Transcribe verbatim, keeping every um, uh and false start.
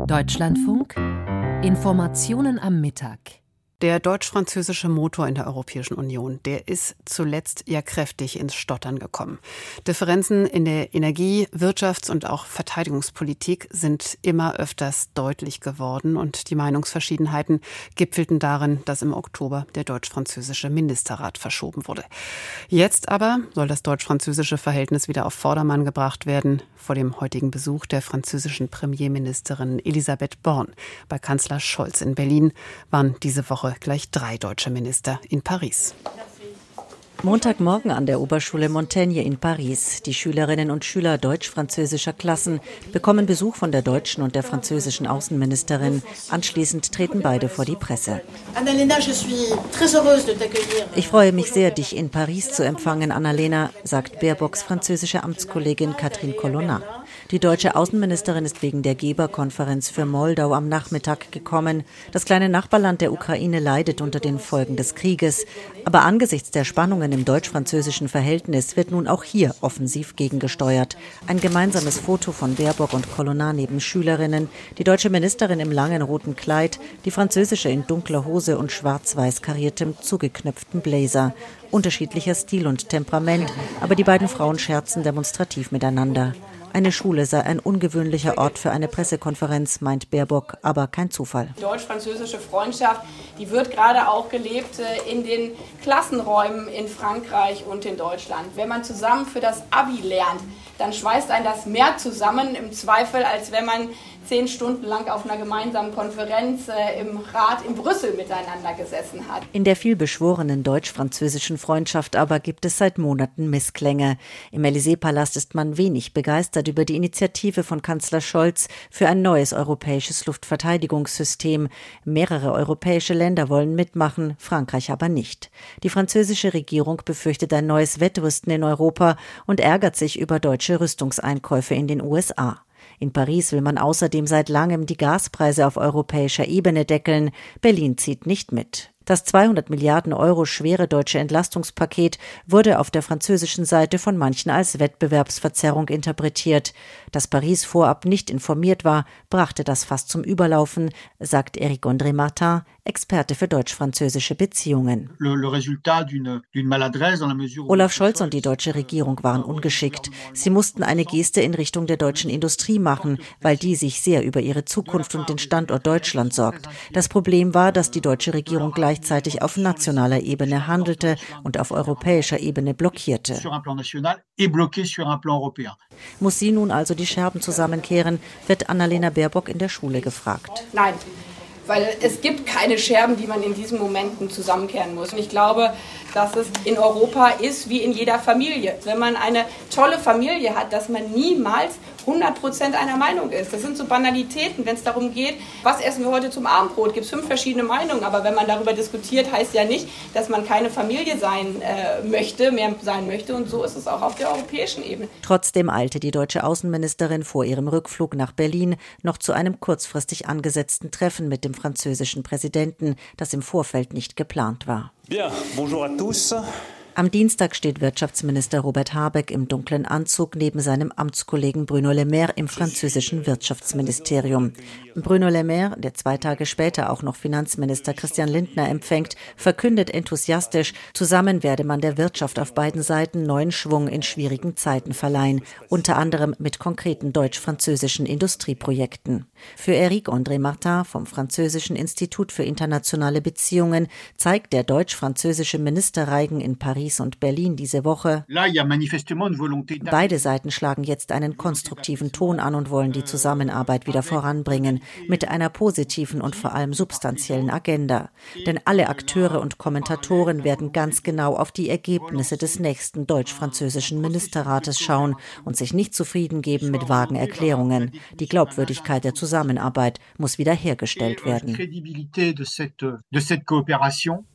Deutschlandfunk Informationen am Mittag. Der deutsch-französische Motor in der Europäischen Union, der ist zuletzt ja kräftig ins Stottern gekommen. Differenzen in der Energie-, Wirtschafts- und auch Verteidigungspolitik sind immer öfters deutlich geworden und die Meinungsverschiedenheiten gipfelten darin, dass im Oktober der deutsch-französische Ministerrat verschoben wurde. Jetzt aber soll das deutsch-französische Verhältnis wieder auf Vordermann gebracht werden, vor dem heutigen Besuch der französischen Premierministerin Elisabeth Born. Bei Kanzler Scholz in Berlin waren diese Woche gleich drei deutsche Minister in Paris. Montagmorgen an der Oberschule Montaigne in Paris. Die Schülerinnen und Schüler deutsch-französischer Klassen bekommen Besuch von der deutschen und der französischen Außenministerin. Anschließend treten beide vor die Presse. Ich freue mich sehr, dich in Paris zu empfangen, Annalena, sagt Baerbocks französische Amtskollegin Catherine Colonna. Die deutsche Außenministerin ist wegen der Geberkonferenz für Moldau am Nachmittag gekommen. Das kleine Nachbarland der Ukraine leidet unter den Folgen des Krieges. Aber angesichts der Spannungen im deutsch-französischen Verhältnis wird nun auch hier offensiv gegengesteuert. Ein gemeinsames Foto von Baerbock und Colonna neben Schülerinnen, die deutsche Ministerin im langen roten Kleid, die französische in dunkler Hose und schwarz-weiß kariertem zugeknöpften Blazer. Unterschiedlicher Stil und Temperament, aber die beiden Frauen scherzen demonstrativ miteinander. Eine Schule sei ein ungewöhnlicher Ort für eine Pressekonferenz, meint Baerbock, aber kein Zufall. Die deutsch-französische Freundschaft, die wird gerade auch gelebt in den Klassenräumen in Frankreich und in Deutschland. Wenn man zusammen für das Abi lernt, dann schweißt einen das mehr zusammen im Zweifel, als wenn man zehn Stunden lang auf einer gemeinsamen Konferenz äh, im Rat in Brüssel miteinander gesessen hat. In der vielbeschworenen deutsch-französischen Freundschaft aber gibt es seit Monaten Missklänge. Im Élysée-Palast ist man wenig begeistert über die Initiative von Kanzler Scholz für ein neues europäisches Luftverteidigungssystem. Mehrere europäische Länder wollen mitmachen, Frankreich aber nicht. Die französische Regierung befürchtet ein neues Wettrüsten in Europa und ärgert sich über deutsche Rüstungseinkäufe in den U S A. In Paris will man außerdem seit langem die Gaspreise auf europäischer Ebene deckeln. Berlin zieht nicht mit. Das zweihundert Milliarden Euro schwere deutsche Entlastungspaket wurde auf der französischen Seite von manchen als Wettbewerbsverzerrung interpretiert. Dass Paris vorab nicht informiert war, brachte das fast zum Überlaufen, sagt Éric André Martin, Experte für deutsch-französische Beziehungen. Olaf Scholz und die deutsche Regierung waren ungeschickt. Sie mussten eine Geste in Richtung der deutschen Industrie machen, weil die sich sehr über ihre Zukunft und den Standort Deutschland sorgt. Das Problem war, dass die deutsche Regierung gleich gleichzeitig auf nationaler Ebene handelte und auf europäischer Ebene blockierte. Muss sie nun also die Scherben zusammenkehren, wird Annalena Baerbock in der Schule gefragt. Nein, weil es gibt keine Scherben, die man in diesen Momenten zusammenkehren muss. Und ich glaube, dass es in Europa ist wie in jeder Familie. Wenn man eine tolle Familie hat, dass man niemals hundert Prozent einer Meinung ist. Das sind so Banalitäten, wenn es darum geht, was essen wir heute zum Abendbrot, gibt es fünf verschiedene Meinungen. Aber wenn man darüber diskutiert, heißt ja nicht, dass man keine Familie sein äh, möchte, mehr sein möchte. Und so ist es auch auf der europäischen Ebene. Trotzdem eilte die deutsche Außenministerin vor ihrem Rückflug nach Berlin noch zu einem kurzfristig angesetzten Treffen mit dem französischen Präsidenten, das im Vorfeld nicht geplant war. Bien, bonjour à tous. Am Dienstag steht Wirtschaftsminister Robert Habeck im dunklen Anzug neben seinem Amtskollegen Bruno Le Maire im französischen Wirtschaftsministerium. Bruno Le Maire, der zwei Tage später auch noch Finanzminister Christian Lindner empfängt, verkündet enthusiastisch, zusammen werde man der Wirtschaft auf beiden Seiten neuen Schwung in schwierigen Zeiten verleihen, unter anderem mit konkreten deutsch-französischen Industrieprojekten. Für Éric André Martin vom Französischen Institut für internationale Beziehungen zeigt der deutsch-französische Ministerreigen in Paris und Berlin diese Woche: Beide Seiten schlagen jetzt einen konstruktiven Ton an und wollen die Zusammenarbeit wieder voranbringen, mit einer positiven und vor allem substanziellen Agenda. Denn alle Akteure und Kommentatoren werden ganz genau auf die Ergebnisse des nächsten deutsch-französischen Ministerrates schauen und sich nicht zufrieden geben mit vagen Erklärungen. Die Glaubwürdigkeit der Zusammenarbeit muss wiederhergestellt werden.